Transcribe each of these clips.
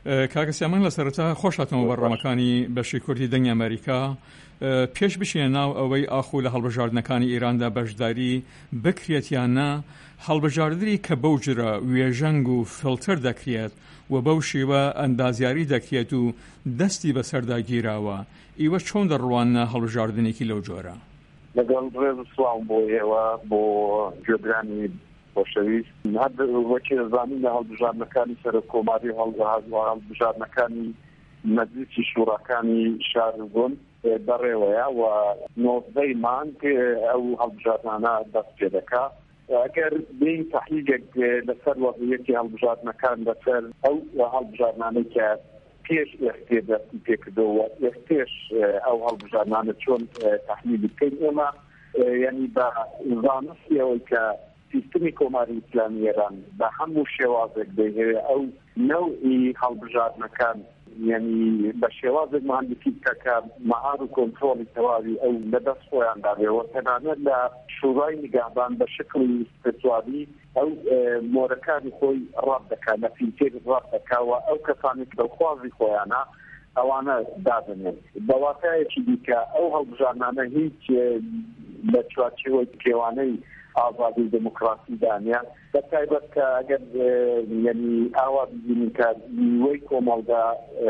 کاکە سیامان لە سەرەتا خۆشاتەوە بەڕێوەمەکانی بەشی کوردی دەنگی ئەمریکا پێش بچینە ناو ئەوەی ئاخو لە هەڵبژاردنەکانی ئیراندا بەشداری بکرێت یان نا هەڵبژاردنی کە بەو جرە وێژەنگ و فڵتر دەکرێت و بەو شێوە ئەندازیاری دەکرێت و دەستی بەسەردا گیراوە ئیوە چۆن دەڕوانە هەڵبژاردنێکی لەو جۆرە؟ لەگەڵ ڕێز سڵاو بۆ ئێوە بۆ گوێگرانی خۆشەویست هەر وەکی دەزانین لە هەڵبژاردنەکانی سەرۆکۆماری هەڵبژاردنەکانی مەجلیسی شوڕاکانی شار بوون بەڕێوەیە و 19 مانگ ئەو هەڵبژاردنانە دەست پێ دەکات. ئەگەر بین تحقیقێک لەسەر وەضعیەتی هەڵبژاردنەکان لەسەر ئەو هەڵبژاردنانەی کە پێش ئێستا دەستی پێکردەوە ئێستاش ئەو هەڵبژاردنانە چۆن تحلیل بکەین ئێمە یعنی بە زانستی ئەوەی کە سیستمی کۆماری ئیسلامی ئێران بە هەموو شێوازێک دەیهێ ئەو نەوعی هەڵبژاردنەکان یعنی بە شێوازێک مهندسی بکە کە مەهار و کۆنترۆلی تەواوی ئەو لەدەست خۆیان داڕێەوە تەنانەت لە شوڕای نیگهبان بە شکلی استثوابی ئەو مۆرەکانی خۆی ڕات دەکات لە فیلتر ڕات دەکاوە ئەو کەسانی کە دڵخوازی خۆیانە ئەوانە دادنێن بەواتایەکی دیکە ئەو هەڵبژاردنانە هیچ لە چوارچێوەی کێوانەی ئازادی دموکراسی دانیا بەتایبەت کە ئەگەر یعنی ئاوا ببینین کە نیوەی کۆمەڵگا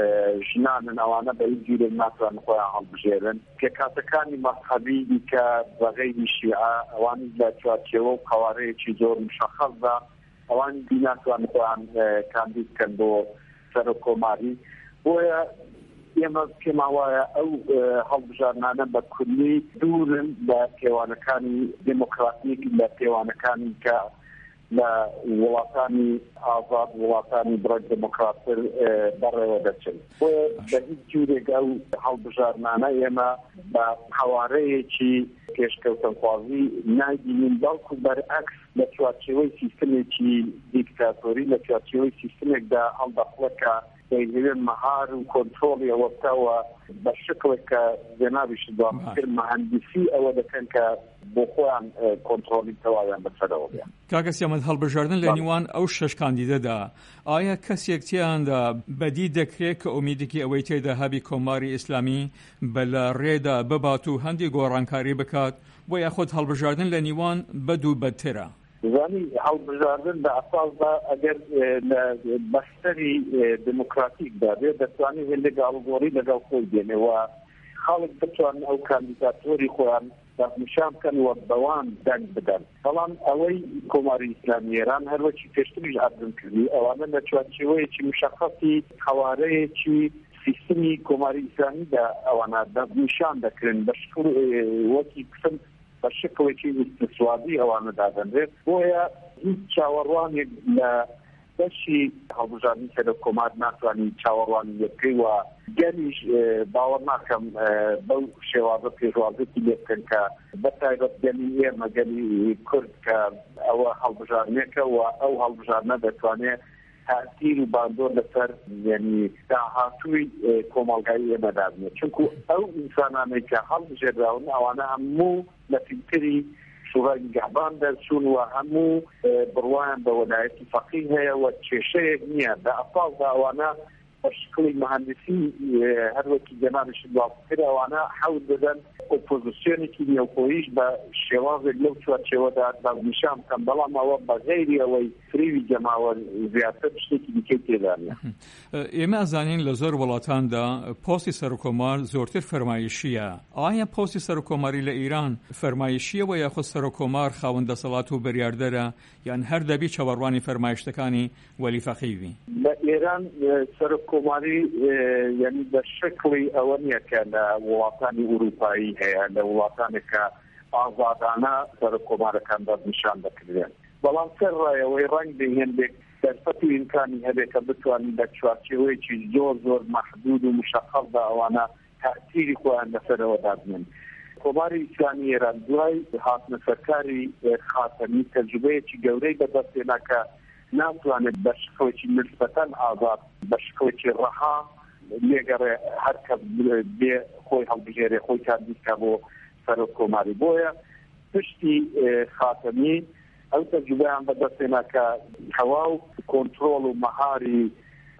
ژنانن ئەوانە بە هیچ جورێک ناتوانن خۆیان هەڵبژێرن پێکاتەکانی مەذهەبی دیکە بەغەیری شیعە ئەوانی لە چوارچێوە و قەوارەیەکی زۆر مشەخەصدا ئەوانی دی ناتوانن خۆیان کاندید بکەن بۆ سەرۆکۆماری بۆیە ئێمە پێما وایە ئەو هەڵبژاردنانە بە کولی دوورن لە پێوانەکانی دموکراتیک لە پێوانەکانی کە لە وڵاتانی ئازاد وڵاتانی بڕێک دموکراتتر بەڕێوە دەچن بۆیە بە هیچ جورێک ئەو هەڵبژاردنانە ئێمە بە حەوارەیەکی پێشکەوتنخوازی ناگیرین بەڵکو بەرعەکس لە چوارچێوەی سیستمێکی دیکتاتۆری لە چوارچێوەی سیستمێکدا هەڵدەخڵەکە دەیهێن مەهار و کۆنترۆڵی ئەوەتەوە بە شکلێک کە جەنابیش دواتر مەهەندسی ئەوە دەکەن کە بۆ خۆیان کۆنترۆلی تەواویان بەسەرەوە بێن. کاکە سیامەد هەڵبژاردن لە نیوان ئەو 6 کاندیدەدا ئایا کەسێک تیاندا بەدی دەکرێت کە ئومیدێکی ئەوەی تێدا هەبی کۆماری ئیسلامی بە لە ڕێدا ببات و هەندی گۆڕانکاری بکات بۆ یاخۆت هەڵبژاردن لە نیوان بەد و بەدترە؟ زانی هەڵبژاردن بە ئەساسدا ئەگەر لە بەستەری دموکراتیکدا بێت دەتوانێت هێندێک ئاڵوگۆڕی لەگەڵ خۆی بێنێەوە خەڵک بتوانن ئەو کاندیداتۆری خۆیان دەستنیشان بکەن و بەوان دەنگ بدەن بەڵام ئەوەی کۆماری ئیسلامی ئێران هەروەکی پێشتریش ئاردن کردی ئەوانە لە چوارچێوەیەکی مشەخەصی حەوارەیەکی سیستمی کۆماری ئیسلامیدا ئەوانە دەستنیشان دەکرێن بە شکل وەکی قسم بە شکلێکی استثوابی ئەوانە دادەنرێت بۆیە هیچ چاوەڕوانێک لە بەشی هەڵبژاردنی سەرۆکۆمار ناتوانانی چاوەڕوانی لێبکەی و گەلیش باوەڕ ناکەم بەو شێوازە پێشوازێکی لێ بکەن کە بەتایبەت گەلی ئێمە گەلی کورد کە ئەوە هەڵبژاردنێکە و ئەو هەڵبژاردنە دەتوانێت تاثیر و باندۆر لەسەر یعنی داهاتووی کۆمەڵگای ئێمەدا بنێت چونکو ئەو ئینسانانەی کە هەڵبژێراون ئەوانە هەموو لە فیلتری شوڕای نیگهبان دەرچوون و هەموو بڕوایان بە وەلایەتی فەقیه هەیە و کێشەیەک نییە لە ئەساسدا ئەوانە بە شکلی مهندسی هەروەکی جەنابیش دواتر ئەوانە حەوت دەدەن ئۆپۆزیسیۆنێکی نێوخۆییش بە شێوازێک لەو چوارچێوەدا دەستنیشان بکەن بەڵام ئەوە بەغەیری ئەوەی فریوی جەماوە زیاتر شتێکی دیکەی تێدا نیە. ئێمە ئەزانین لە زۆر وڵاتاندا پۆستی سەرۆکۆمار زۆرتر فەرمایشیە. ئایا پۆستی سەرۆکۆماری لە ئیران فەرمایشیەوە یاخود سەرۆکۆمار خاوەن دەسەڵات و بەریاردەرە یان هەر دەبی چاوەڕوانی فەرمایشتەکانی وەلی فەقیهی؟ لە ئێران سەرۆکۆماری یعنی بە شکلی ئەوە نییە کە لە وڵاتانی ئوروپایی هەیە لە وڵاتانێکە ئازادانە سەرۆکۆمارەکان دەستنیشان دەکرێن بەڵام سەر ڕایەوەی ڕەنگ هێندێک دەرفەت و ئیمکانی هەبێت کە بتوانین لە چوارچێوەیەکی زۆر مەحدود و مشەخەصدا ئەوانە تاثیری خۆیان لەسەرەوە دابنێن. کۆماری ئیسلامی ئێران دوای هاتنە سەرکاری خاتەمی تەجروبەیەکی گەورەی بەدەستهێنا کە ناتوانێت بە شکلێکی نسبەتەن ئازاد بە شکلێکی ڕەها لێگەڕێ هەر کەس بێ خۆی هەڵبژێرێ خۆی کاندیدکە بۆ سەرۆکۆماری بۆیە پشتی خاتەمی ئەو تەجروبەیان بەدەستهێنا کە تەواو کۆنترۆڵ و مەهاری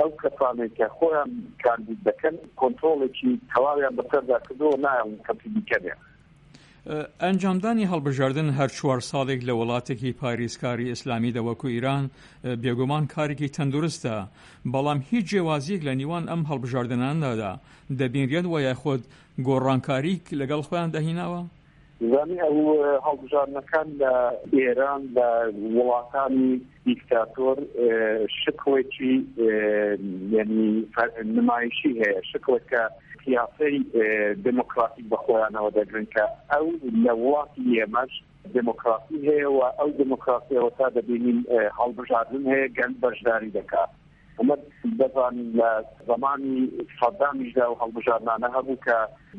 ئەو کەسانێک کە خۆیان کاندید دەکەن کۆنترۆڵێکی تەواویان بەسەردا کردەوە نایەن کەسی دیکەنێ. ئەنجامدانی هەڵبژاردن هەر 4 ساڵێک لە وڵاتێکی پارێزکاری ئیسلامی دەوەکو ئیران بێگومان کارێکی تەندروستە، بەڵام هیچ جیاوازیەک لە نیوان ئەم هەڵبژاردنانەدا دەبینرێت و یاخود گۆڕانکاری لەگەڵ خۆیان دەهیناوە؟ زانی ئەو هەڵبژاردنەکان لە ئێران لە وڵاتانی دیکتاتۆر شکوێکی یعنی نمایشی هەیە، شکوێک کە سیاسەی دموکراتیک بە خۆیانەوە دەگرن کە ئەو لە وڵاتی ئێمەش دموکراسی هەیە و ئەو دموکراسیەوە تا دەبینین هەڵبژاردن هەیە گەنج بەشداری دەکات. ئەمە دەزانین لە زمانی سەدامیشدا و هەڵبژاردنانە هەبوو کە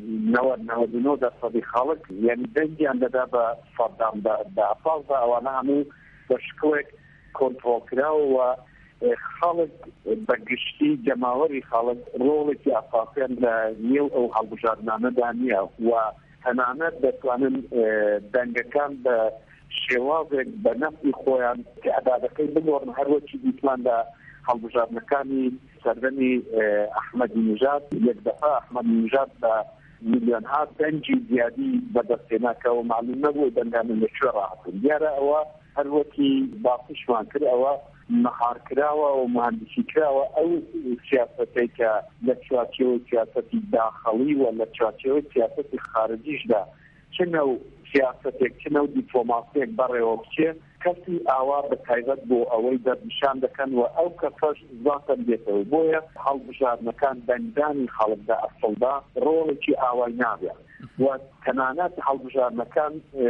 99% خەڵک یعنی دەنگیان دەدا بە سەدام بە ئەساسدا ئەوانە هەموو بە شکوێک کۆنترۆڵکراوە و خەڵک بەگشتی جەماوەری خەڵک ڕۆڵێکی ئاساسیان لە نێو ئەو هەڵبژاردنانەدا نییە و تەنانەت دەتوانن دەنگەکان بە شێوازێک بە نەفعی خۆیان ئەدادەکەی بگۆڕن هەروەکی دیتمان لە هەڵبژاردنەکانی سەردەمی ئەحمەدی نژاد یەک دەفە ئەحمەدی نژاد بە میلیۆنها دەنگی زیادی بەدەستهێناکەوە معلوم نەبوو دەنگانە لەکوێ ڕاهاتن. دیارە ئەوە هەروەکی باسیشمان کرد ئەوە مەهارکراوە و مهندسی کراوە ئەو سیاسەتەی کە لە چوارچێوەی سیاسەتی داخەڵی و لە چوارچێوەی سیاسەتی خارجیشدا چ نەو سیاسەتێک چ نەو دیپلۆماسیەک بەڕێوە بچێ کەسی ئاوا بە تایبەت بۆ ئەوەی دەرنیشان دەکەن و ئەو کەسەش زاتەن بێتەوە. بۆیە هەڵبژاردنەکان دەنگدانی خەڵکدا ئەسڵدا ڕۆڵێکی ئاوای نابێت و تەنانەت هەڵبژاردنەکان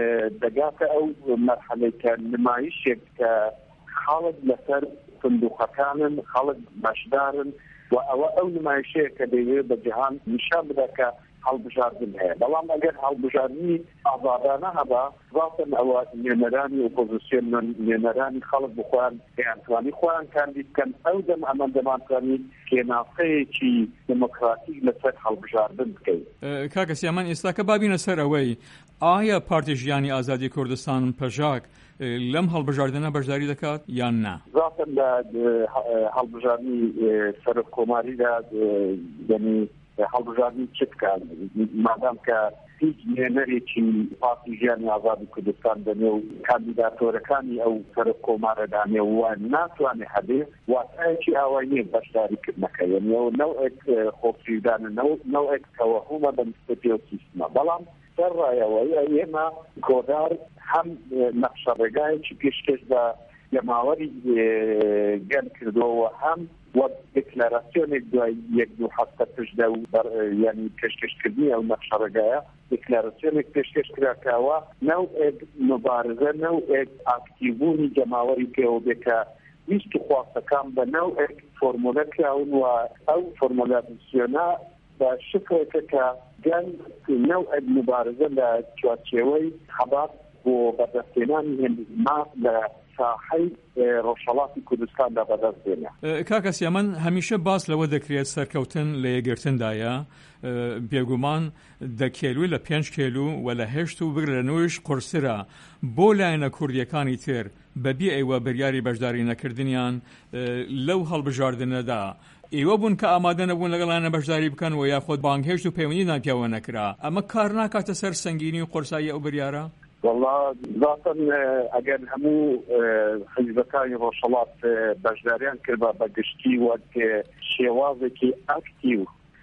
دەگاتە ئەو مەرحەلەی کە نمایشێک کە خەڵک لەسەر سندوقەکانن خەڵک بەشدارن و ئەوە ئەو نمایشەیە کە دەیەوێت بە جیهان نیشان بدە کە هەڵبژاردن هەیە. بەڵام ئەگەر هەڵبژاردننی ئازادانە هەبا زاتن ئەوە نوێنەرانی ئۆپۆزیسیۆن نوێنەرانی خەڵک بخۆیان پێیانتوانی خۆیان کاندید بکەن ئەو دەم ئەمە دەمانتوانی پێناسەیەکی دموکراتیک لەسەر هەڵبژاردن بکەیت. کاکە سیامان ئێستا کە بابینە سەر ئەوەی ئایا پارتی ژیانی ئازادی کوردستان پەژاک لەم هەڵبژاردنە بەشداری دەکات یان نا؟ زاتن لە هەڵبژاردننی سەرۆک کۆماریدا یعنی هەڵبژاردننی چ بکات مادام کە هیچ نوێنەرێکی پارتی ژیانی ئازادی کوردستان دەنێ و کاندیداتۆرەکانی ئەو سەرۆک کۆمارەدانێ وان ناتوانێت هەبێ واتایەکی ئاوای نییە بەشداریکردنەکە یعنی ئەو نەوەک خۆپشیدانە نەوەک تەوەهومە بە نسبەتی ئەو سیستەمە. بەڵام سەرڕایەوەی ئێمە کۆدار هەم نەخشە ڕێگایەکی پێشکەش بە جەماوەری گەن کردەوە هەم وەک دکلاراسیۆنێک دوای 1-2 هەفتە پشتدا و یعنی پێشکەشکردنی ئەو نەخشە ڕێگایە دکلاراسیۆنێک پێشکەش کراکەوە نەوەک مبارزە نەوەک ئاکتیڤبوونی جەماوەری پێوە بێ کە ویست و خواستەکان بە نەوەک فۆرمۆلە کراون و ئەو فۆرمۆلاسیۆنە بە شکلێکە کە گەن نەوەک مبارزە لە چوارچێوەی خەبات بۆ بەدەستهێنانی هێندمات لە ساحەی ڕۆژهەڵاتی کوردستاندا بەدەست بێنە. کاکە سیامان هەمیشە باس لەوە دەکرێت سەرکەوتن لە یەکگرتندایە بێگومان 10 کێلووی لە 5 کێلو و لە 8 و بگرە لە 9 قورسرە بۆ لایەنە کوردیەکانی تر بەبێ ئەوە بڕیاری بەشداری نەکردنیان لەو هەڵبژاردنەدا ئێوە بوون کە ئامادە نەبوون لەگەڵانە بەشداری بکەن و یاخۆت بانگهێشت و پەیوەندیدان پیاوە نەکرا ئەمە کار ناکاتە سەر سەنگینی و قورسایی ئەو بڕیارە؟ والله زاتن ئەگەر هەموو حیزبەکانی ڕۆژهەڵات بەشداریان کرد بە گشتی وەک شێوازێکی ئاکتیو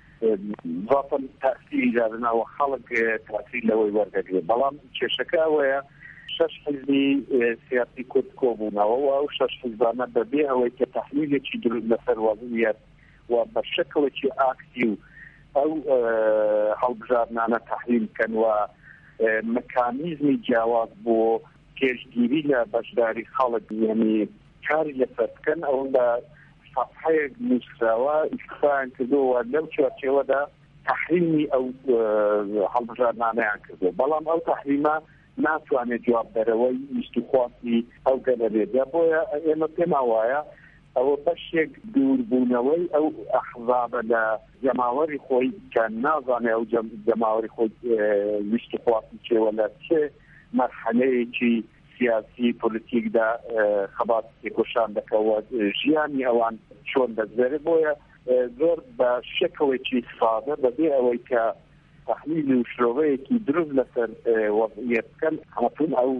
زاتن تاثیری دادنەوە خەڵک تاثیر لەوەی وەردەگرێت. بەڵام کێشەکە ئەوەیە 6 حیزبی سیاسی کورد کۆبوونەوە و ئەو 6 حیزبانە بەبێ ئەوەی کە تەحلیلێکی دروست لەسەر وەزعیەت و بە شکلێکی ئاکتیو ئەو هەڵبژاردنانە تەحلیل بکەن و مکانیزمی جیاواز بۆ پێشگیری لە بەشداری خەڵک یعنی کاری لەسەر بکەن ئەو لە سەفحەیەک نووسراوە ئیسفان کردووە لەو چوارچێوەدا تەحریمی ئەو هەڵبژاردنانەیان کردو. بەڵام ئەو تەحریمە ناتوانێت جوابدەرەوەی ویستوخواستی ئەو گەلە بێت. بۆیە ئێمە پێما وایە ئەوە بەشێک دووربوونەوەی ئەو ئەحزابە لە جەماوەری خۆی کە نازانێ ئەو جەماوەری خۆی ویستوخواستی چێوە لە چێ مەرحەلەیەکی سیاسی پۆلیتیکدا خەبات تێکۆشان دەکەوە ژیانی ئەوان چۆن دەزێرێ بۆیە زۆر بە شێکەوەیکی سادە بەبێ ئەوەی کە تحلیل و شرۆڤەیەکی دروست لەسەر وەضعیەت بکەن هەمووتون ئەو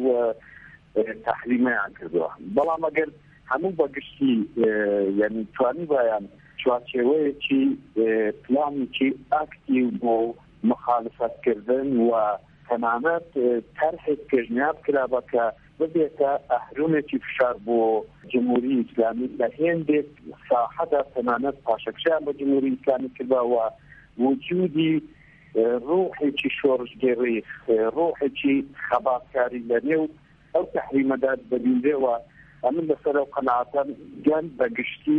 تحریمەیان کردووە بەڵام ئەگەر هەموو بەگشتی یعنی توانی بایان چوارچێوەیەکی پلانێکی ئاکتیو بۆ مخالفەتکردن و تەنانەت تەرحێک پێشنیار کرابە کە ببێتە ئەهرونێکی فشار بۆ جمهوری ئیسلامی لە هێندێک ساحەدا تەنانەت پاشەکشیان بە جمهوری ئیسلامی کردەوە وجودی ڕوحێکی شۆڕژگێڕی ڕوحێکی خەباتکاری لە نێو ئەو تحریمەدا دەبینرێەوە ئەمن لەسەر ئەو قەناعەتەن گەن بەگشتی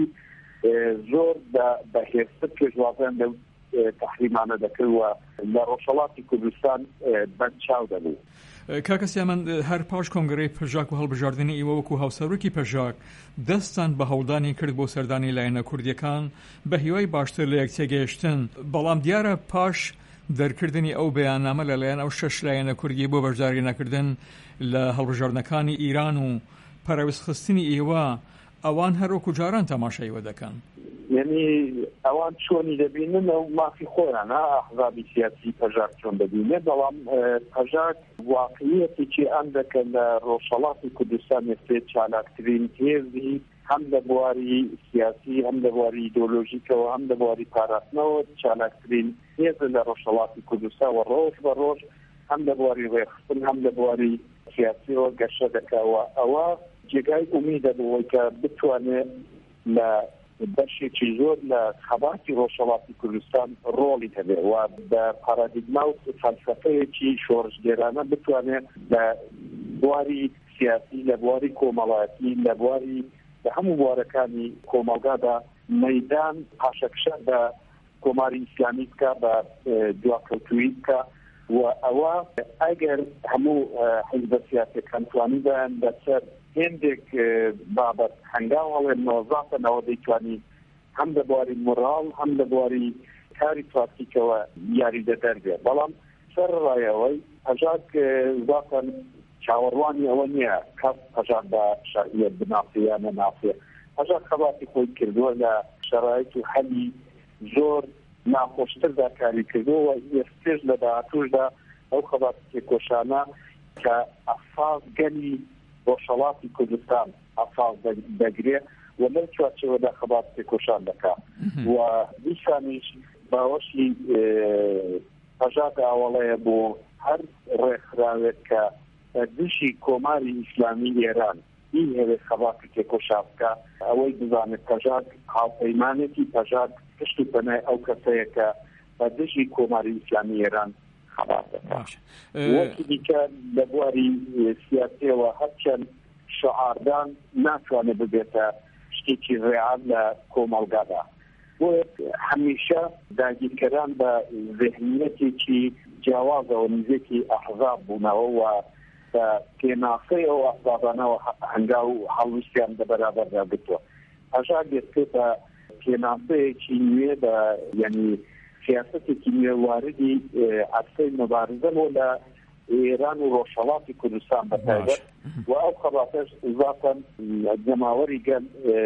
زۆر بەهێزتر پێشوازیان لەو تحریمانە دەکردوە لە ڕۆژهەڵاتی کوردستان بەرچاو دەبوو. کاکە سیامەن هەر پاش کۆنگرەی پەژاک و هەڵبژاردننی ئێوە وەکو هاوسەرۆکی پەژاک دەستان بە هەوڵدانی کرد بۆ سەردانی لایەنە کوردیەکان بە هیوای باشتر لە یەکتێگەیشتن بەڵام دیارە پاش دەرکردنی ئەو بەیاننامە لەلایەن ئەو 6 لایەنە کوردی بۆ بەشداری نەکردن لە هەڵبژاردنەکانی ئیران و پەراویستخستنی ئێوە ئەوان هەروەکو جاران تەماشاییوە دەکەن یعنی ئەوان چۆنی دەبینن ئەو مافی خۆیان ئەحزابی سیاسی پەژاک چۆن دەبینێت بەڵام پەژاک واقعیەتێکی ئەم دەکەن لە ڕۆژهەڵاتی کوردستان ئێستا چالاکترین هێزی هەم لە بواری سیاسی هەم لە بواری ئیدۆلۆژیکەوە هەم لە بواری پاراستنەوە چالاکترین هێزە لە ڕۆژهەڵاتی کوردستان و ڕۆژ بە ڕۆژ هەم لە بواری ڕێخستن هەم لە بواری سیاسیەوە گەشە دەکەوە ئەوە جێگای ئومیدە بۆی کە بتوانێت لە بەشێکی زۆر لە خەباتی ڕۆژهەڵاتی کوردستان ڕۆڵی هەبێ و بە پارادیگما و فەلسەفەیەکی شۆڕژگێرانە بتوانێت لە بواری سیاسی لە بواری کۆمەڵایەتی لە بواری لە هەموو بوارەکانی کۆمەلگادا مەیدان پاشەکشە بە کۆماری ئیسلامی بکە بە دواکەوتووی بکە و ئەوە ئەگەر هەموو حیزبە سیاسیەکان توانی بەیان بەسەر هێندێک بابەت هەنگاوەڵێ نۆزاتەنەوە دەیتوانی هەم لە بواری موڕاڵ هەم لە بواری کاری پراتیکەوە یاریدە دەربێت بەڵام سەرڕایەوەی پەژاک زاتەن چاوەڕوانی ئەوە نییە کەس پەژاک بە شەریعەت بناسێ یان نەناسێ پەژاک خەباتی خۆی کردووە لە شەرایط و هەلی زۆر ناخۆشتردا کاری کردووە ئێستش لە داهاتووشدا ئەو خەباتی تێکۆشانە کە ئەفاز گەلی ڕۆژهەڵاتی کوردستان ئەفاز دەگرێت و لەو چوارچێوەدا خەبات تێکۆشان دەکات و دیسانیش باوەشی پەژاک ئاوەڵەیە بۆ هەر ڕێکخراوێت کە دشی کۆماری ئیسلامی ئێران این هەوێ خەباتی تێکۆشان بکە ئەوەی بزانێت پەژاک هاوپەیمانێتی پەژاک پشت و پەنای ئەو کەسەیە کە بە دژی کۆماری ئیسلامی ئێران خەبات دەکات وەکی دیکە لە بواری سیاسیەوە هەرچەند شعاردان ناتوانێت ببێتە شتێکی ڕێعان لە کۆمەلگادا بۆیە هەمیشە داگیرکەران بە ذهنیەتێکی جیاوازەوە نزیکی ئەحزاب بوونەوە و بە پێناسەی ئەو ئەحزابانەوە هەنگاو هەڵویستیان بەبەرابەردا بتووە پەژاک دەستێت بە پێناسەیەکی نوێ بە یعنی سیاستێکی نوێواردی عەرسەی مبارزە بۆ لە ئێران و ڕۆژهەڵاتی کوردستان بەتایبەت و ئەو خەباتەش زاتەن جەماوەری گەل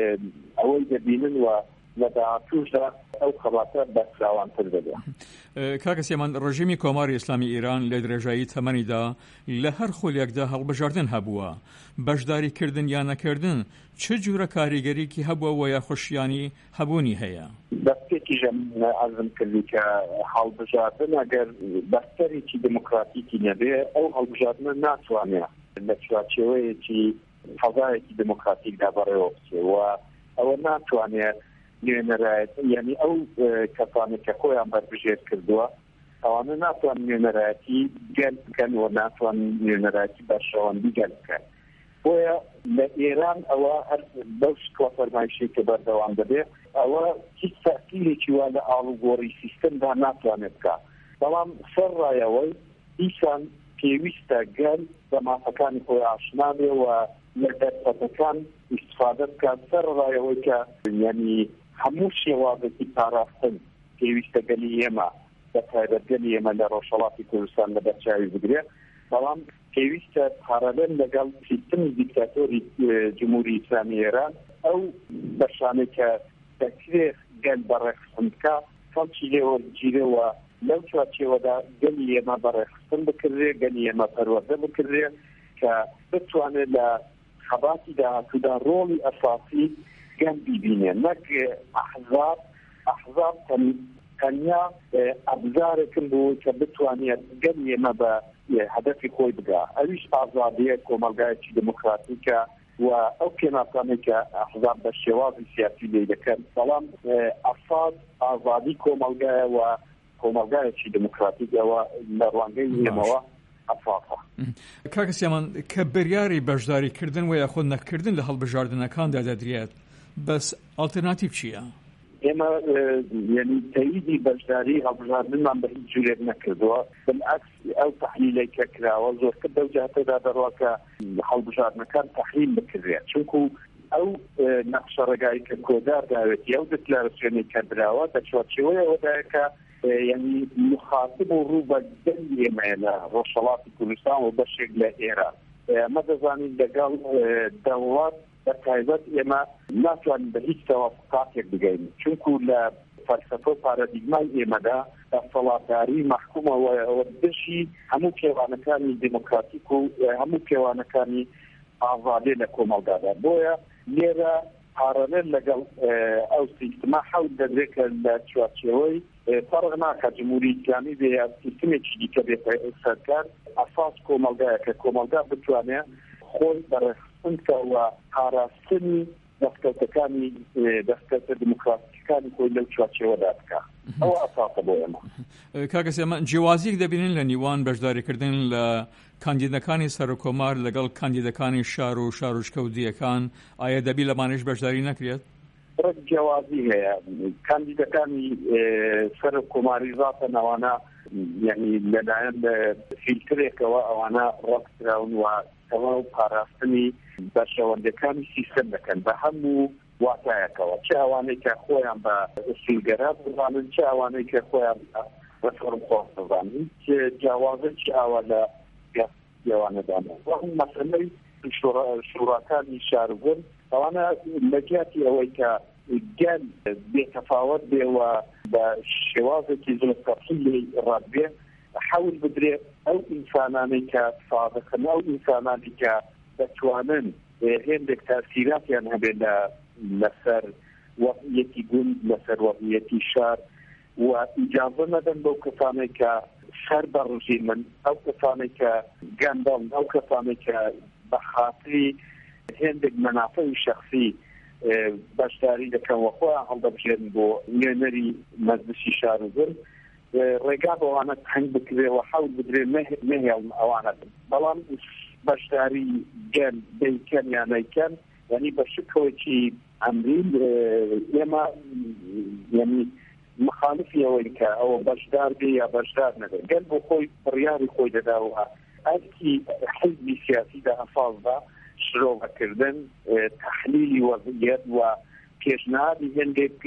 ئەوەی دەبینن و لە داهاتووشدا ئەو خەباتە بەسراوانتر دەبێت. کاکە سیمان ڕژیمی کۆماری ئیسلامی ئیران لە درێژایی تەمەنیدا لە هەر خولێکدا هەڵبژاردن هەبووە بەشداریکردن یان نەکردن چ جوورە کاریگەریکی هەبووە و یا خوشیانی هەبوونی هەیە دەستێکیژەم عەرزم کردی کە هەڵبژاردن ئەگەر بەستەرێکی دموکراتیکی نەبێ ئەو هەڵبژاردنە ناتوانێت لە چوارچێوەیەکی فەزایەکی دموکراتیکدا بەڕێوە بچێت و ئەوە ناتوانێت نوێنەرایەت یعنی ئەو کەسانێک کە خۆیان بەربژێر کردووە ئەوانە ناتوان نوێنەرایەتی گەل بکەن و ناتوان نوێنەرایەتی بەشەوەندی گەل بکەن بۆیە لە ئێران ئەوە هەر بەو شکوە فەرمایشی کە بەردەوام دەبێت ئەوە هیچ تەسیرێکی وا لە ئاڵوگۆڕی سیستەمدا ناتوانێت بکات بەڵام سەرڕایەوەی دیسان پێویستە گەل بە مافەکانی خۆی ئاشنا بێ و لە دەرفەتەکان ئیستفادە بکات سەرڕایەوەی کە یعنی هەموو شێوازێکی پاراستن پێویستە گەلی ئێمە بە تایبەت گەلی ئێمە لە ڕۆژهەڵاتی کوردستان لە بەرچاوی بگرێت بەڵام پێویستە پارەلێل لەگەڵ سیستمی دیکتاتۆری جمهوری ئیسلامی ئێران ئەو بەشانەی کە دەکرێت گەل بەڕێخستن بکە خەڵکی لێوەرگیرەوە لەو چوارچێوەدا گەلی ئێمە بەڕێخستن بکردێ گەلی ئێمە پەروەردە بکردێ کە بتوانێت لە خەباتی داهاتوودا ڕۆڵی ئەساسی گەل بیبینێ نەک ئەحزاب تەنیا ئەبزارێکن بوو کە بتوانێت گەلی ئێمە بە هەدەفی خۆی بگا ئەویش ئازادیە کۆمەلگایەکی دموکراتیکە و ئەو پێناسانەی کە ئەحزاب بە شێوازی سیاسی لێ دەکەن بەڵام ئەساس ئازادی کۆمەلگایە و کۆمەلگایەکی دموکراتیکەوە لە ڕوانگەی ئێمەوە ئەساسە. کاکە سیامان کە بڕیاری بەشداریکردن و یاخۆ نەکردن لە هەڵبژاردنەکاندا دەدرێت بەس ئالتەرناتیڤ چییە؟ ئێمە یعنی تەییدی بەشداری هەڵبژاردنمان بە هیچ جورێک نەکردووە بالعکس ئەو تەحلیلەی کە کراوە زۆرتر لەو جهەتەدا دەڕوا کە هەڵبژاردنەکان تەحلیل بکرێت چونکو ئەو نەخشە ڕێگایی کە کۆدار داوێتی ئەو دەکلارەسیۆنەی کە دراوە بە چوارچێوەیەوەدایە کە یعنی مخاطب و ڕوو بە گەلی ئێمەیە لە ڕۆژهەڵاتی کوردستان و بەشێک لە ئێران ئەمە دەزانین لەگەڵ دەوڵات بەتایبەت ئێمە ناتوانین بە هیچ تەوافقاتێک بگەین چونکو لە فەلسەفە و پارەدیگمای ئێمەدا دەسەڵاتداری مەحکومەوە دژی هەموو کێوانەکانی دیموکراتیک و هەموو کێوانەکانی ئازادی لە کۆمەلگادا بۆیە لێرە پارەلێل لەگەڵ ئەو سیستما حەوت دەدرێت کە لە چوارچێوەی فەرق ناکات جمهوری ئیسلامی بێ یا سیستمێکی دیکە بێت سەرکار ئەساس کۆمەلگایە کە کۆمەلگا بتوانێت خۆی بەڕێخستنکەوە پاراستنی دەستکەوتەکانی دەستکەوتە دموکراتیکانی خۆی لەو چوارچێوەدا بکات ئەوە ئەساسە بۆ ئێمە. کاکە سیامان جیاوازیەک دەبینن لە نیوان بەشداریکردن لە کاندیدەکانی سەرۆکۆمار لەگەڵ کاندیدەکانی شار و شاروشکەوتیەکان ئایا دەبی لەمانەش بەشداری نەکرێت؟ ڕێک جیاوازی هەیە کاندیدەکانی سەرۆکۆماری ذاتە ئەوانە یعنی لەلایەن فیلترێکەوە ئەوانە ڕەتکراون و ئەوە پاراستنی بەشەوەندەکانی سیستەم دەکەن بە هەموو واتایەکەوە چه ئەوانەی کە خۆیان بە ئوسولگەرا بزانن چه ئەوانەی کە خۆیان بە فۆرم خۆش بزانن چه جیاوازێکی ئاوا لە یاوانەدانە مەسەلەی شوڕاکانی شاربوون ئەوانە لەجیاتی ئەوەی کە گەل بێتەفاوت بێوە بە شێوازێکی زۆر تەفسیلی ڕادبێ حەول بدرێت ئەو ئینسانانەی کە سادقن ئەو ئینسانانی کە دەتوانن هێندێک تاسیراتیان هەبێت لەسەر وەضعیەتی گوند لەسەر وەضعیەتی شار و ئیجازە نەدەن بەو کەسانەی کە سەر بەڕژیمن ئەو کەسانەی کە گەندەڵ ئەو کەسانەی کە بە خاتری هێندێک مەنافعی شەخسی بەشداری دەکەن و خۆیان هەڵدەبژێن بۆ نوێنەری مەجلیسی شارۆزن ڕێگا بەوانە تەنگ بکرێەوە حەول بدرێ نەهێڵن ئەوانە بەڵام بەشداری گەل دەیکەن یان نەیکەن یعنی بە شکۆکی ئەمرین ئێمە یعنی مخالفی ئەوەی کە ئەوە بەشدار بێ یا بەشدار نەبێت گەل بۆ خۆی بڕیاری خۆی دەداوە ئەرکی حزبی سیاسیدا ئەفاڵدا شرۆڤەکردن تەحلیلی وەضعیەت و پێشنهادی هێندێک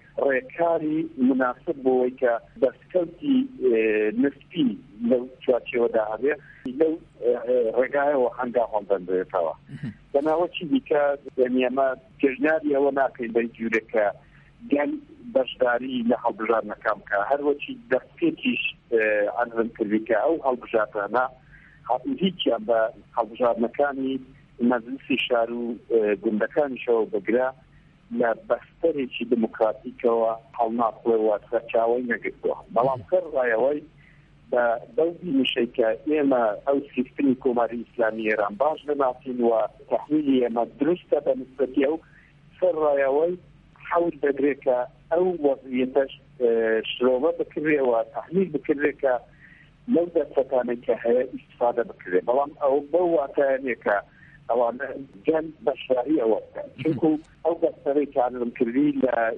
ڕێکاری مناسب بۆەوەی کە دەستکەوتی نسبی لەو چوارچێوەدا هەبێ لەو ڕێگایەوە هەنگا هەڵدەندرێتەوە بەناوەکی دیکە ئێمە پێشنهادی ئەوە ناکەین بە جوورێکە گەل بەشداری لە هەڵبژاردنەکان بکە هەروەکی دەستپێکیش عەرزم کردی کە ئەو هەڵبژاردنە هیچیان بە هەڵبژاردنەکانی مەجلیسی شار و گوندەکانیشەوە بگرا لە بەستەرێکی دموکراتیکەوە هەڵناخڵێەوە سەرچاوەی نەگرتووە بەڵام کەڕایەوەی بە دەوری نشەی کە ئێمە ئەو سیستمی کۆماری ئیسلامی ئێران باش بناسین و تەحلیلی ئێمە دروستە بە نسبەتی ئەو سەرڕایەوەی حەول دەدرێت کە ئەو وەضعیەتەش شرۆڤە بکرێەوە تەحلیل بکرێت کە لەو دەستەکانێک کە هەیە ئیستفادە بکرێت بەڵام ئەو بەو واتایانەیە کە ئەوانە گەل بەشداری ئەوە بکەن چونکو ئەو دەستەرەی کارم کردی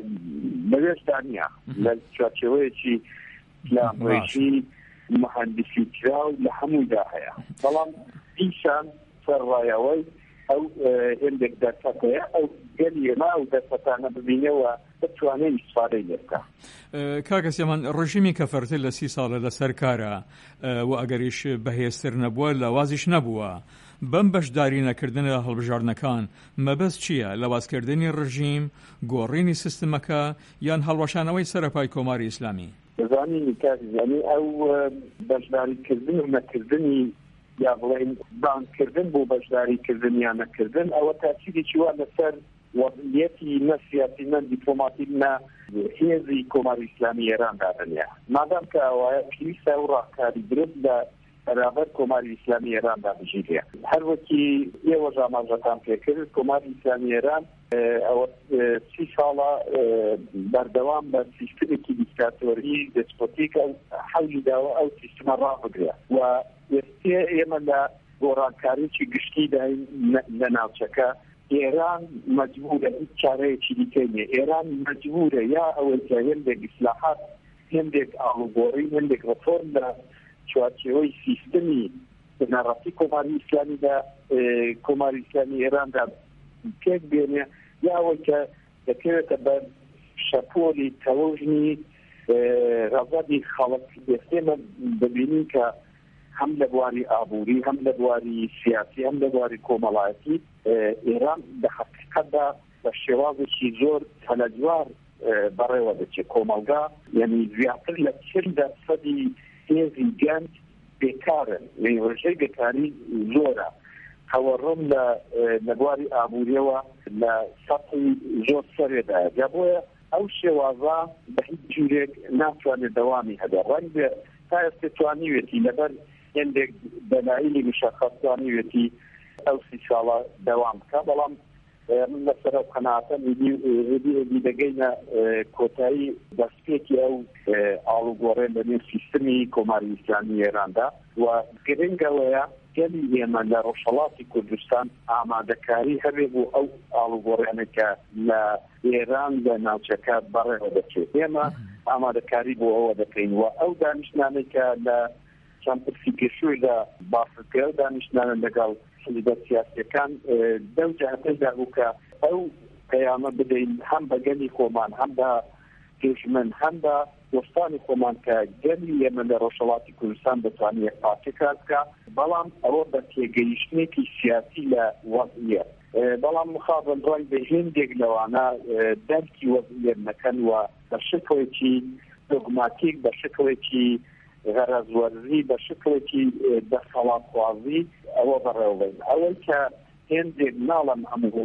لەوێشدا نییە لە چوارچێوەیەکی پلانڕێژی مهەندسی کرا و لە هەموویدا هەیە بەڵام ئیشان سەرڕایەوەی ئەو هێندێک دەرفەتەیە ئەو گەلیێما و دەرفەتانە ببینەوە بتوانێت ئیسفادەی لێ بکات. کاکە سێمان ڕژیمی کەفەرتە لە 30 ساڵە لەسەر کارە و ئەگەریش بەهێزتر نەبووە لەوازیش نەبووە. بەم بەشداری نەکردنە هەڵبژاردنەکان مەبەست چییە؟ لەوازکردنی ڕژیم، گۆڕینی سیستمەکە یان هەڵوەشانەوەی سەرەپای کۆماری ئیسلامی؟ دەزانینی کاکزانی ئەو بەشداریکردن و نەکردنی یا بڵێن بانکردن بۆ بەشداریکردن یان نەکردن ئەوە تاثیرێکی وا لەسەر وەضعیەتی نەسیاسی نە دیپلۆماتیک نە هێزی کۆماری ئیسلامی ئێراندا دەنیا. مادام کە ئەوایە پێویستە ئەو ڕاهکاری درست لە بەرابەر کۆماری ئیسلامی ئێراندا بژیرێ. هەر وەکی ئێوە ئاماژەتان پێکرد کۆماری ئیسلامی ئێران ئەوە 30 ساڵە بەردەوام بە سیستمێکی دیکتاتۆری دەسپۆتیک حەولی داوە ئەو سیستمە ڕابگرێ و ئێستا ئێمە لە گۆڕانکاریی گشتی داین لە ناوچەکە. ئێران مەجبورە هیچ چارەیەکی دیکەی نیە. ئێران مەجبورە یا ئەوەی کە هێندێک ئیسلاحات هێندێک ئاڵوگۆڕی هێندێک ڕفۆرم لە چوارچێوەی سیستمی بنەڕەتی کۆماری ئیسلامیدا کۆماری ئیسلامی ئێراندا پێک بێنێ یا ئەوەی کە دەکەوێتە بەر شەپۆلی تەوژنی ڕەزەبی خەڵک ئێستێمە ببینین کە هەم لە بواری ئابووری هەم لە بواری سیاسی هەم لە بواری کۆمەڵایەتی ئێران بە حەقیقەتدا بە شێوازێکی زۆر هەلەجوار بەڕێوە دەچێت. کۆمەلگا یعنی زیاتر لە 40% هێزی گەنج بێکارن، ڕێژەی بێکاری زۆرە. هەوەڕۆم لە بواری ئابووریەوە لە سەطحی زۆر سەرێدایە. جا بۆیە ئەو شێوازە بە هیچ جورێک ناتوانێت دەوامی هەبێت. ڕەنگە تا ئێستا توانیوێتی لەبەر هێندێک دەلایلی مشەخص توانیوێتی ئەو 30 ساڵە دەوام بکە. بەڵام من لەسەر ئەو قەناعەتە هێدی دەگەینە کۆتایی دەستپێکی ئەو ئاڵوگۆڕێن لە نێو سیستمی کۆماری ئیسلامی ئێراندا و گرنگەوەیە گەلی ئێمە لە ڕۆژهەڵاتی کوردستان ئامادەکاری هەبێ بۆ ئەو ئاڵوگۆڕێنێکە لە ئێران لە ناوچەکە بەڕێوە دەچێت. ئێمە ئامادەکاری بۆ ئەوە دەکەین و ئەو دانیشتانێکە لە چەند پرسی پێشوویدا باسکە دانیشتانە لەگەڵ حزبە سیاسیەکان دەو جەهەتەدا بوو کە ئەو پەیامە بدەین هەم بە گەلی خۆمان هەم بە پێشمن هەم بە دۆستانی خۆمان کە گەلی ئێمە لە ڕۆژهەڵاتی کوردستان بتوانێت پارچە کار بکات، بەڵام ئەوە بە تێگەیشتنێکی سیاسی لە وەضعیەت. بەڵام مخابن ڕای بە هێندێک لەوانە دەرکی وەضعیەت نەکەن و بە شکلێکی دۆگماتیک بە شکلێکی غەرەزوەرزی بە شکلێکی دەسەڵاتخوازی ئەوە بەڕێوەبین. ئەوەی کە هێندێک ناڵم هەموو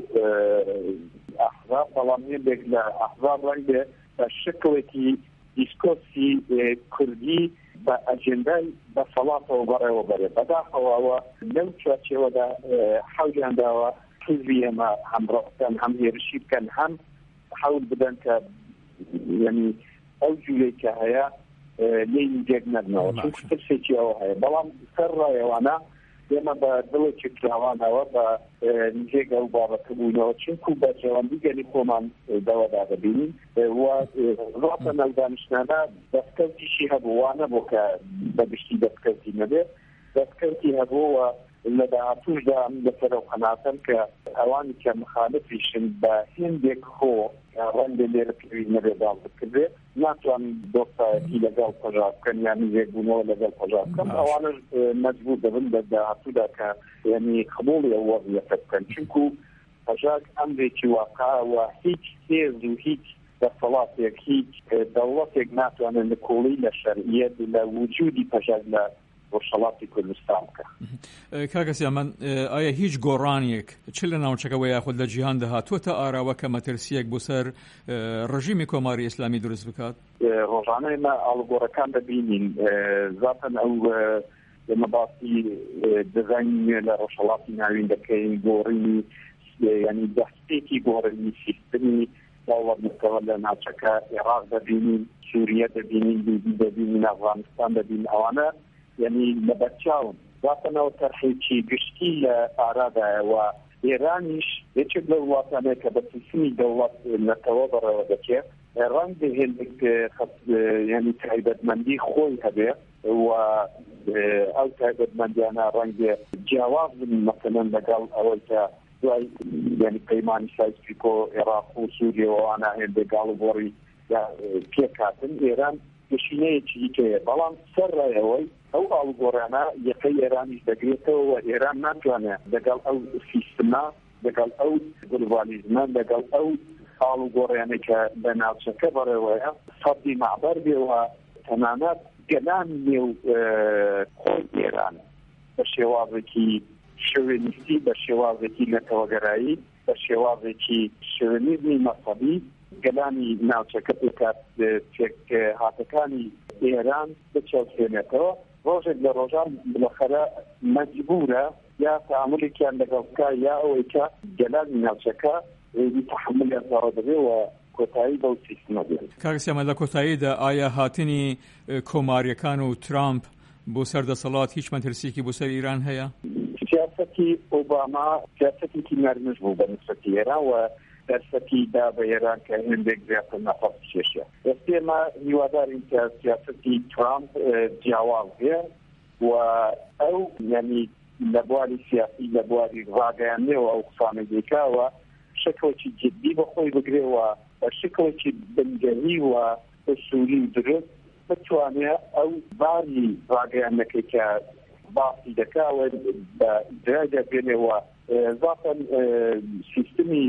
ئەحزاب بەڵام هێندێک لە ئەحزاب ڕەنگە بە شکلێکی دیسکۆرسی کوردی بە ئەجێندای دەسەڵاتەوە بەڕێوە بەرێ. بەداخەوەوە لەو چوارچێوەدا حەولیان داوە حزبی ئێمە هەمڕۆ بکەن هەم هێرشی بکەن هەم حەول بدەن کە یعنی ئەو جوولەی کە هەیە لێی جێک نەبنەوە چونکە ترسێکی ئەوە هەیە. بەڵام سەر ڕایەوانە ئێمە بە دڵێکی فراوانەوە بە نزێگە و بابەتە بووینەوە چونکە بە جەوەندی گەلی خۆمان دەوەدا دەبینین و ڕاتە نەودانیشتانە دەستکەوتیشی هەبوو وانە بۆ کە بەگشتی دەستکەوتی نەبێت دەستکەوتی هەبووە لە داهاتووشدا لەسەر ئەو قەناعەتەم کە ئەوانی کە مخالفیشن بە هێندێک خۆ ڕەنگە لێرە پێویست نەبێت باڵ بکردێت ناتوانن دۆستایەتی لەگەڵ پەژا بکەن یانی یەکبوونەوە لەگەڵ پەژا بکەن. ئەوانش مەجبور دەبن لە داهاتوودا کە یعنی قبوڵی ئەو وەضعیەتە بکەن چونکە پەژاک ئەمرێکی واقعە هیچ هێز و هیچ دەسەڵاتێک هیچ دەوڵەتێک ناتوانێت لە کۆڵی لە شەرعیەت لە وجودی پەژاک لە ڕۆژهەڵاتی کوردستان بکە. کاکەسیا من ئایا هیچ گۆڕانێک چ لە ناوچەکەەوە یاخود لە جیهان دەهاتووەتە ئاراوە کە مەترسیەک بۆ سەر ڕژیمی کۆماری ئیسلامی دروست بکات؟ ڕۆژانەی مە ئاڵوگۆڕەکان دەبینین زاتەن ئەو مەباسی دەزانین لە ڕۆژهەڵاتی ناوین دەکەین گۆڕینی یعنی دەستێکی گۆڕینی سیستمی باوەڕنەوە لە ناوچەکە عێراق دەبینین سووریە دەبینین لیبی دەبینین ئەفغانستان دەبینین ئەوانە یعنی لە بەرچاون زاتەنەوە تەرخێکی گشتی لە ئارادایەوە ئێرانیش یەکێک لە وڵاتانەیە کە بە سیستمی دەوڵەت نەتەوە بەڕێوە دەچێت ڕەنگە هێندێک یعنی تایبەتمەندی خۆی هەبێ و ئەو تایبەتمەندیانە ڕەنگە جیاواز بن مەسەلەن لەگەڵ ئەوەی کە دوای یعنی پەیمانی سایپیکۆ عێراق و سووریا و ئەوانە هێندێک گاڵوبۆڕی پێکاتن ئێران گەشینەیەکی دیکەیە بەڵام سەرڕایەوەی ئەو ئاڵوگۆڕانە یەقەی ئێرانیش دەگرێتەوە و ئێران ناتوانێت لەگەڵ ئەو سیستما لەگەڵ ئەو گلۆبالیزمە لەگەڵ ئەو ئاڵوگۆڕیانەی کە لە ناوچەکە بەڕێوەیە سەدی معبەر بێەوە تەنانەت گەلان نێو خۆی ئێران بە شێوازێکی شوێنیستی بە شێوازێکی نەتەوەگەرایی بە شێوازێکی شوێنیزمی مەسەبی گەلانی ناوچەکە هاتەکانی ئێران بچەوتێنێتەوە ڕۆژێک لە ڕۆژان بلەخەرە مەجبورە یا تەعاملێکیان لەگەڵ بکە یا ئەوەی کە گەلانی ناوچەکە تحملیان دەڕە دەبێ و کۆتایی بەو سیستمە بێت. کاک سیامان لە کۆتاییدا ئایا هاتنی کۆماریەکان و ترامپ بۆ سەردەسەڵات هیچ مەترسیەکی بۆ سەر ئیران هەیە؟ سیاسەتی ئۆباما سیاسەتێکی نەرمش بوو بە نسبەتی ئێران و دەرسەتی دا بە ئێران کە هێندێک زیاتر نەفەس کێشە. ئێمە هیوادارین کە سیاسەتی ترامپ جیاواز بێ و ئەو یعنی لە بواری سیاسی لە بواری ڕاگەیاندنەوە ئەو قسانەی دەکاوە شکلێکی جدی بەخۆی بگرێەوە بە شکلێکی بنگەهی و ئوسولی و درست بتوانێت ئەو باری ڕاگەیاندنەکەی کە باسی دەکاوە بە ئیجرای بێنێەوە زاتەن سیستمی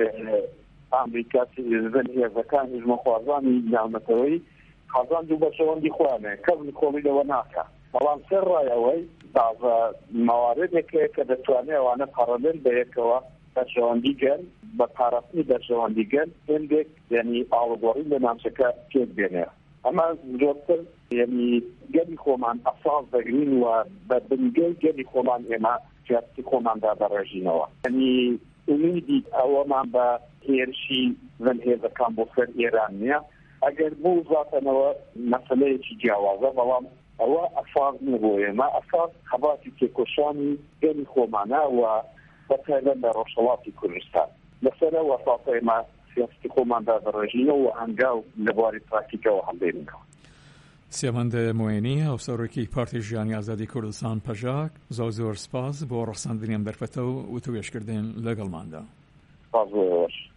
ئامریکا هێزەکان هێزمەخوازانی ناونەتەوەی خەزان دوو بەشەوەندی خوانێ کەس کۆمی لەوە ناکە بەڵام سەر ڕایەوەی بازە مەواردێکەیە کە دەتوانێت ئەوانە پەڕەلێل بەیەکەوە بەشەوەندی گەن بە پاراستنی بەشەوەندی گەن هێندێک یعنی ئاڵوگۆڕی لە ناوچەکە پێک بێنێ ئەمە زۆرتر یعنی گەلی خۆمان ئەساس دەگرین و بە بنگەی گەلی خۆمان ئێمە سیاستی خۆماندا دەڕێژینەوە یعنی ئومیدی ئەوەمان بە هێرشی هێزەکان بۆ سەر ئێران نییە ئەگەر بوو زاتەنەوە مەسەلەیەکی جیاوازە بەڵام ئەوە ئەساس نەبوو ئێمە ئەساس خەباتی تێکۆشانی گەلی خۆمانە و بەتایبەت لە ڕۆژهەڵاتی کوردستان لەسەرە وەساتە ئێمە سیاستی خۆماندا دەڕێژینەوە و هەنگاو لە بواری پراکتیکەوە هەڵدێنینەوە. سیامەند موێنی هاوسەرۆکی پارتی ژیانی ئازادی کوردستان پەژاک زۆر سپاس بۆ ڕەخساندنیان دەرفەتە و وتوێشکردن لەگەڵماندا. سپاس بۆ ئێوەش.